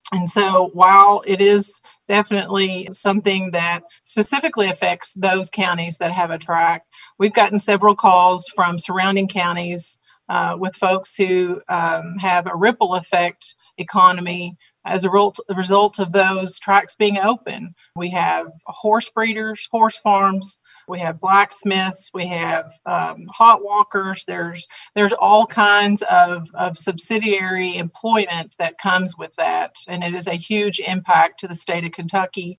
And so while it is definitely something that specifically affects those counties that have a track, we've gotten several calls from surrounding counties with folks who have a ripple effect economy as a result of those tracks being open. We have horse breeders, horse farms. We have blacksmiths. We have hot walkers. There's all kinds of subsidiary employment that comes with that, and it is a huge impact to the state of Kentucky